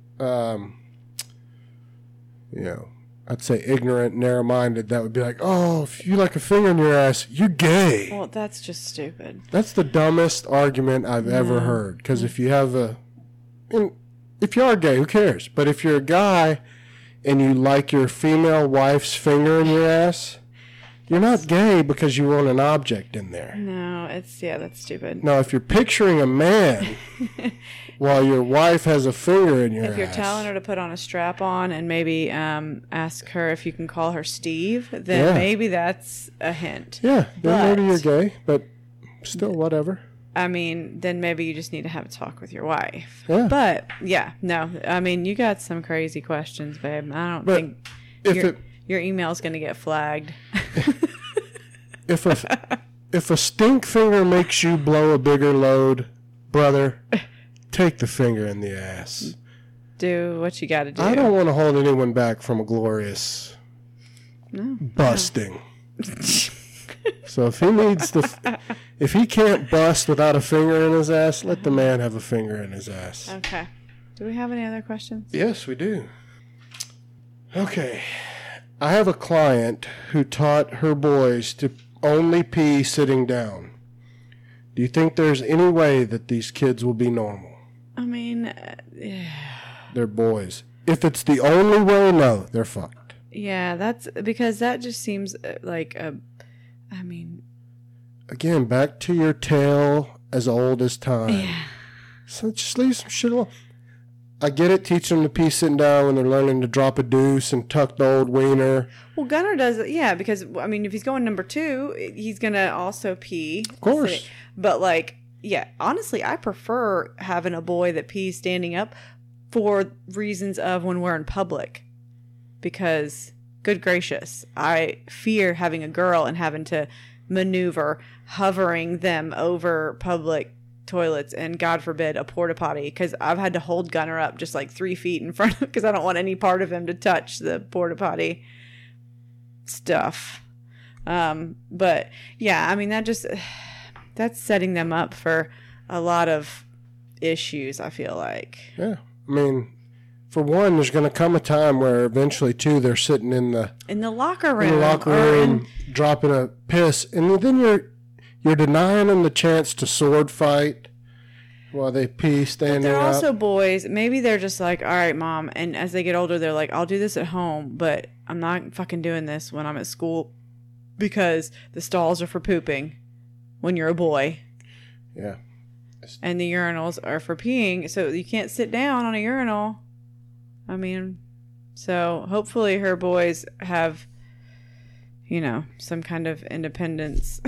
I'd say ignorant, narrow-minded, that would be like, oh, if you like a finger in your ass, you're gay. Well, that's just stupid. That's the dumbest argument I've ever heard. Because if you if you are gay, who cares? But if you're a guy and you like your female wife's finger in your ass, you're not gay because you want an object in there. No, that's stupid. Now, if you're picturing a man while your wife has a finger in your ass. If you're telling her to put on a strap on and maybe ask her if you can call her Steve, then maybe that's a hint. Yeah, then maybe you're gay, but still whatever. I mean, then maybe you just need to have a talk with your wife. Yeah. But, no. I mean, you got some crazy questions, babe. I don't think your email's going to get flagged. If a stink finger makes you blow a bigger load, brother, take the finger in the ass. Do what you got to do. I don't want to hold anyone back from a glorious busting. So if he can't bust without a finger in his ass, let the man have a finger in his ass. Okay. Do we have any other questions? Yes, we do. Okay. I have a client who taught her boys to only pee sitting down. Do you think there's any way that these kids will be normal? I mean, they're boys. If it's the only way, no, they're fucked. Yeah, that's because that just seems like Again, back to your tale as old as time. Yeah. So just leave some shit alone. I get it, teach them to pee sitting down when they're learning to drop a deuce and tuck the old wiener. Well, Gunnar does it, yeah, because, I mean, if he's going number 2, he's going to also pee. Of course. Sitting. But, honestly, I prefer having a boy that pees standing up for reasons of when we're in public. Because, good gracious, I fear having a girl and having to maneuver, hovering them over public toilets and, God forbid, a porta potty, because I've had to hold Gunnar up just 3 feet in front of him because I don't want any part of him to touch the porta potty stuff. But yeah, I mean, that's setting them up for a lot of issues, I feel like. Yeah. I mean, for one, there's going to come a time where eventually, too, they're sitting in the locker room. Dropping a piss, and then you're denying them the chance to sword fight while they pee standing up. But they're also boys. Maybe they're just like, all right, Mom. And as they get older, they're like, I'll do this at home, but I'm not fucking doing this when I'm at school because the stalls are for pooping when you're a boy. Yeah. And the urinals are for peeing, so you can't sit down on a urinal. I mean, so hopefully her boys have, some kind of independence.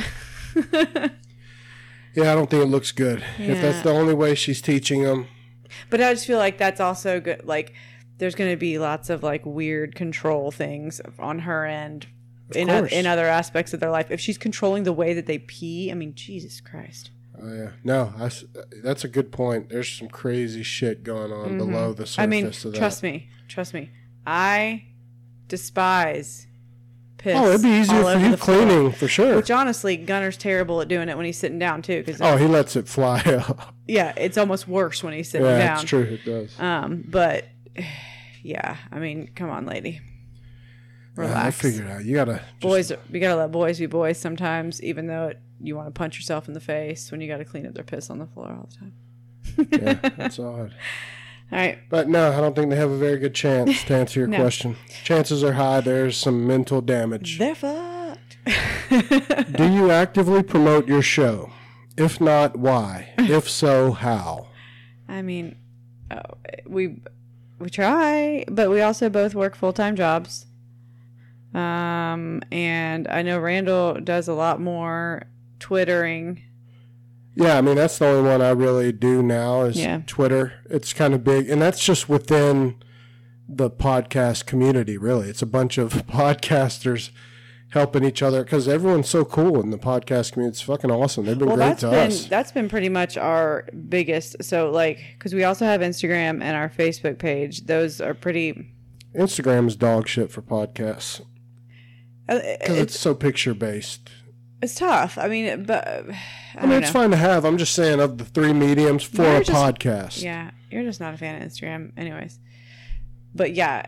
Yeah, I don't think it looks good. Yeah. If that's the only way she's teaching them. But I just feel like that's also good. There's going to be lots of weird control things on her end in other aspects of their life. If she's controlling the way that they pee, I mean, Jesus Christ. Oh, yeah. No, that's a good point. There's some crazy shit going on below the surface of that. Trust me. I despise piss. Oh, it'd be easier for you cleaning, for sure. Which, honestly, Gunnar's terrible at doing it when he's sitting down, too. He lets it fly up. Yeah, it's almost worse when he's sitting down. Yeah, that's true. It does. But, yeah, I mean, come on, lady. Relax. I figured out. You gotta let boys be boys sometimes, even though you want to punch yourself in the face when you got to clean up their piss on the floor all the time. Yeah, that's odd. All right. But no, I don't think they have a very good chance to answer your No. question. Chances are high there's some mental damage. They're fucked. Do you actively promote your show? If not, why? If so, how? I mean, we try, but we also both work full-time jobs. And I know Randall does a lot more Twittering. Yeah, I mean, that's the only one I really do now is Yeah. Twitter. It's kind of big, and that's just within the podcast community, really. It's a bunch of podcasters helping each other because everyone's so cool in the podcast community. It's fucking awesome. They've been great to us. That's been pretty much our biggest. So, like, because we also have Instagram and our Facebook page. Those are pretty... Instagram is dog shit for podcasts because it's so picture-based. It's tough. I mean, but... I mean, it's fine to have. I'm just saying of the three mediums for a podcast. Yeah, you're just not a fan of Instagram, anyways. But yeah,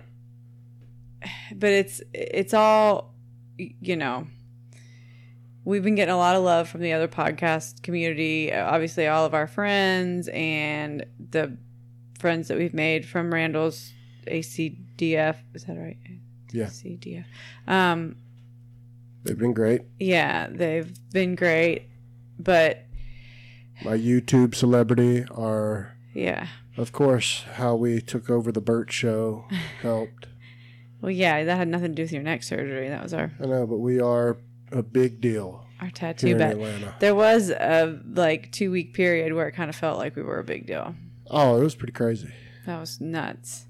but it's all, you know. We've been getting a lot of love from the other podcast community. Obviously, all of our friends and the friends that we've made from Randall's ACDF. Is that right? Yeah. ACDF. They've been great. Yeah, they've been great. But my YouTube celebrity are, yeah, of course, how we took over the Burt Show helped. Well, yeah, that had nothing to do with your neck surgery. That was our... I know, but we are a big deal. Our tattoo here bet. in Atlanta. There was a 2-week period where it kind of felt like we were a big deal. Oh, it was pretty crazy. That was nuts.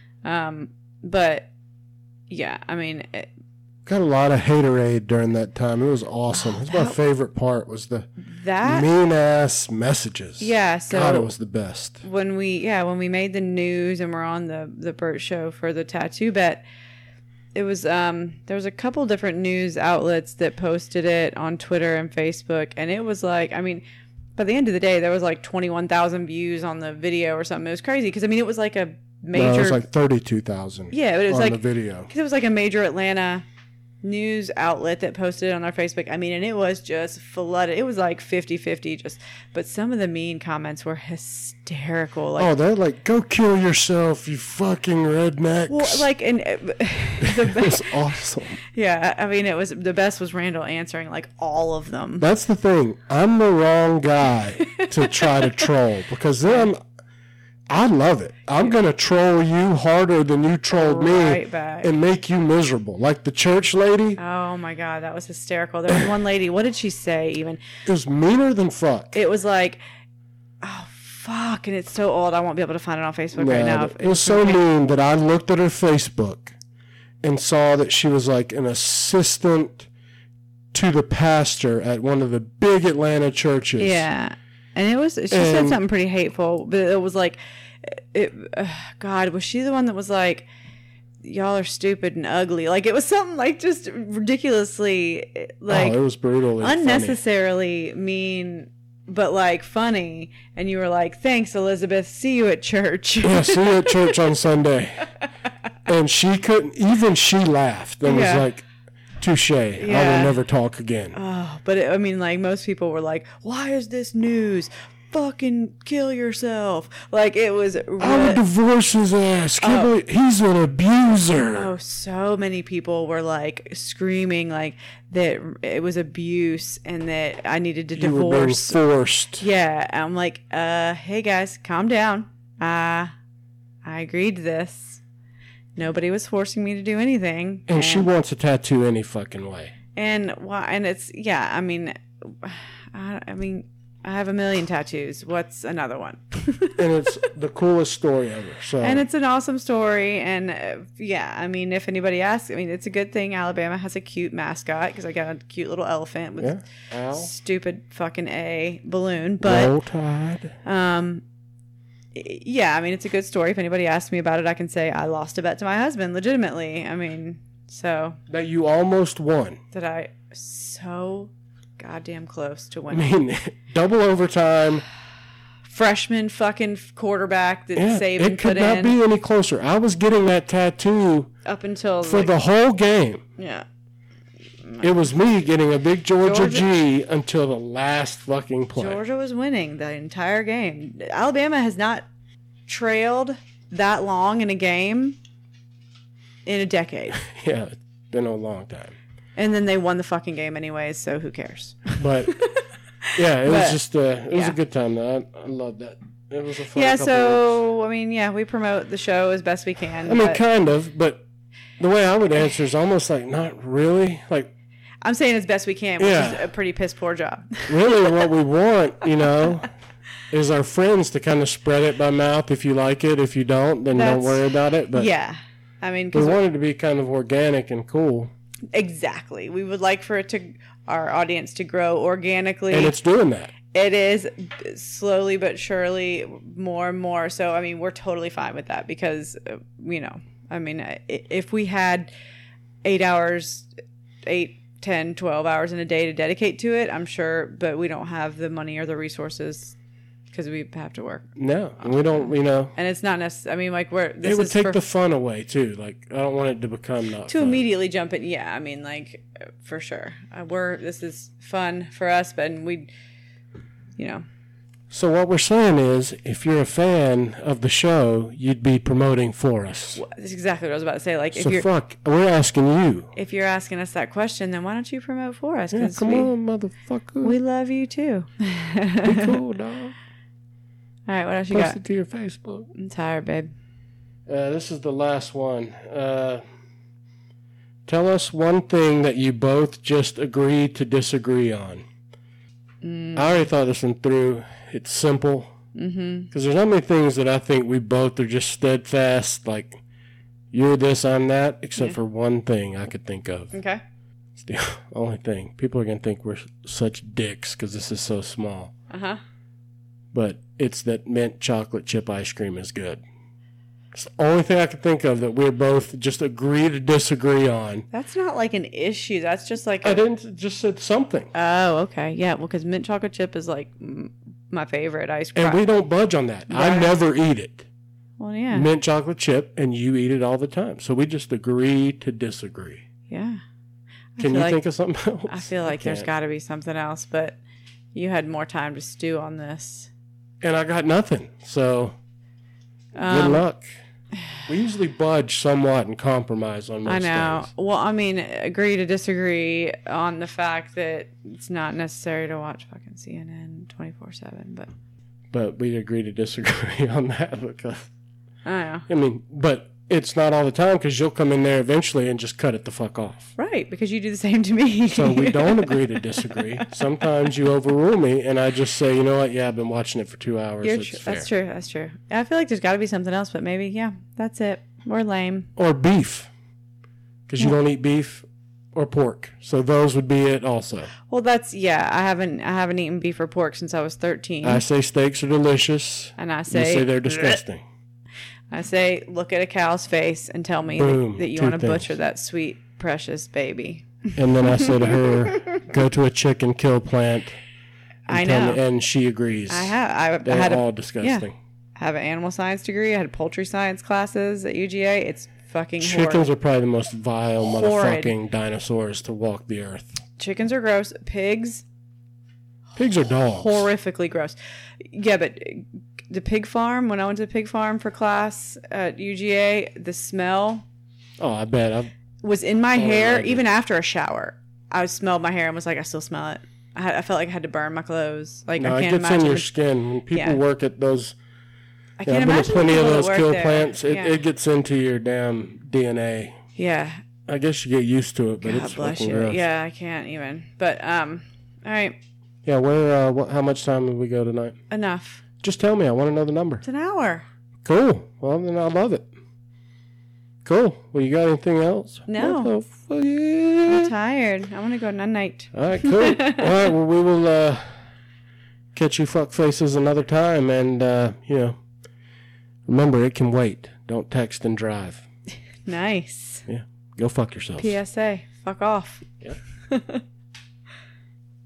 But yeah, I mean, got a lot of haterade during that time. It was awesome. It was my favorite part was the mean ass messages. Yeah, so God, it was the best. When we made the news and we're on the Burt Show for the tattoo bet, it was there was a couple different news outlets that posted it on Twitter and Facebook, and it was like, I mean, by the end of the day, there was like 21,000 views on the video or something. It was crazy because I mean, it was like a major. No, it was like 32,000. Yeah, but it was on like the video because it was like a major Atlanta news outlet that posted it on our Facebook. I mean, and it was just flooded. It was like 50-50 just, but some of the mean comments were hysterical. Like, oh, they're like, go kill yourself, you fucking rednecks. well, like, and it was awesome. Yeah, I mean, it was the best was Randall answering like all of them. That's the thing. I'm the wrong guy to try to troll because then I love it. I'm going to troll you harder than you trolled me back. And make you miserable. Like the church lady. Oh my God, that was hysterical. There was one lady, what did she say even? It was meaner than fuck. It was like, oh fuck, and it's so old I won't be able to find it on Facebook right now. It was so mean that I looked at her Facebook and saw that she was like an assistant to the pastor at one of the big Atlanta churches. Yeah. And it was, she said something pretty hateful, but it was like, God, was she the one that was like, y'all are stupid and ugly? Like, it was something like just ridiculously, like, it was brutal. unnecessarily mean, but like funny. And you were like, thanks, Elizabeth. See you at church. Yeah, see you at church on Sunday. And she couldn't, even she laughed and was like, touche. I will never talk again. Oh, but I mean, like, most people were like, why is this news? Fucking kill yourself. Like, it was... I would divorce his ass. He's an abuser. Oh, so many people were, like, screaming, like, that it was abuse and that I needed to divorce. You were being forced. Yeah. I'm like, hey, guys, calm down. I agreed to this. Nobody was forcing me to do anything. And she wants a tattoo any fucking way. And why? And it's, yeah, I mean, I have a million tattoos. What's another one? And it's the coolest story ever. So. And it's an awesome story. And yeah, I mean, if anybody asks, I mean, it's a good thing Alabama has a cute mascot because I got a cute little elephant with stupid fucking A balloon. But Roll Tide. Yeah, I mean, it's a good story. If anybody asks me about it, I can say I lost a bet to my husband, legitimately. I mean, so... That you almost won. That I... So goddamn close to I winning. mean, double overtime. Freshman fucking quarterback that Saban put in. It could not be any closer. I was getting that tattoo... Up until... For the whole game. Yeah. It was me getting a big Georgia G until the last fucking play. Georgia was winning the entire game. Alabama has not trailed that long in a game in a decade. Yeah, it's been a long time. And then they won the fucking game anyways, so who cares? But yeah, it was just it was a good time though. I loved that. It was a fun couple so weeks. I mean, we promote the show as best we can. I mean, kind of, but the way I would answer is almost like not really. Like I'm saying as best we can, which is a pretty piss poor job. Really, what we want, is our friends to kind of spread it by mouth. If you like it, if you don't, then don't worry about it. But yeah, I mean, we want it to be kind of organic and cool. Exactly. We would like for our audience to grow organically, and it's doing that. It is slowly but surely more and more. So I mean, we're totally fine with that because I mean, if we had 8 hours, 8, 10, 12 hours in a day to dedicate to it, I'm sure, but we don't have the money or the resources because we have to work. No, we don't, And it's not necessary. I mean, like, it would take the fun away, too. Like, I don't want it to become not to fun. Immediately jump in. Yeah, I mean, like, for sure. This is fun for us, but we, So what we're saying is, if you're a fan of the show, you'd be promoting for us. Well, that's exactly what I was about to say. Like, we're asking you. If you're asking us that question, then why don't you promote for us? Yeah, come on, motherfucker. We love you too. Be cool, dog. All right, what else you got? Post it to your Facebook. I'm tired, babe. This is the last one. Tell us one thing that you both just agreed to disagree on. I already thought this one through. It's simple. Because there's not many things that I think we both are just steadfast, like, you're this, I'm that, except for one thing I could think of. Okay. It's the only thing. People are going to think we're such dicks because this is so small. Uh-huh. But it's that mint chocolate chip ice cream is good. It's the only thing I could think of that we're both just agree to disagree on. That's not like an issue. That's just like I didn't just said something. Oh, okay. Yeah, well, because mint chocolate chip is like my favorite ice cream. And we don't budge on that. I never eat it. Well, yeah. Mint chocolate chip, and you eat it all the time. So we just agree to disagree. Yeah. Can you think of something else? I feel like there's got to be something else, but you had more time to stew on this. And I got nothing. So good luck. We usually budge somewhat and compromise on most things. Well, I mean, agree to disagree on the fact that it's not necessary to watch fucking CNN 24/7, but we agree to disagree on that because I know. I mean, but it's not all the time because you'll come in there eventually and just cut it the fuck off. Right, because you do the same to me. So we don't agree to disagree. Sometimes you overrule me and I just say, you know what? Yeah, I've been watching it for 2 hours. That's true. That's true. I feel like there's got to be something else, but maybe, that's it. We're lame. Or beef, because you don't eat beef or pork. So those would be it also. Well, I haven't eaten beef or pork since I was 13. I say steaks are delicious. And I say... You say they're disgusting. I say, look at a cow's face and tell me that you want to butcher that sweet, precious baby. And then I say to her, go to a chicken kill plant. I know. And she agrees. I have. They're all disgusting. Yeah. I have an animal science degree. I had poultry science classes at UGA. It's fucking Chickens are probably the most vile motherfucking dinosaurs to walk the earth. Chickens are gross. Pigs are dogs. Horrifically gross. Yeah, but... the pig farm, when I went to the pig farm for class at UGA, the smell I bet was in my hair even after a shower. I smelled my hair and was like, I still smell it. I felt like I had to burn my clothes. Like, I can't imagine. It gets in your skin. When people work at those, I can't imagine. I've been to plenty of those kill plants. It gets into your damn DNA. Yeah. I guess you get used to it, but it's fucking gross. Yeah, I can't even. But, all right. Yeah, where? How much time did we go tonight? Enough. Just tell me. I want to know the number. It's an hour. Cool. Well, then I love it. Cool. Well, you got anything else? No. I'm tired. I want to go night. All right, cool. All right, well, we will catch you fuck faces another time. And, remember, it can wait. Don't text and drive. Nice. Yeah. Go fuck yourself. PSA. Fuck off. Yeah.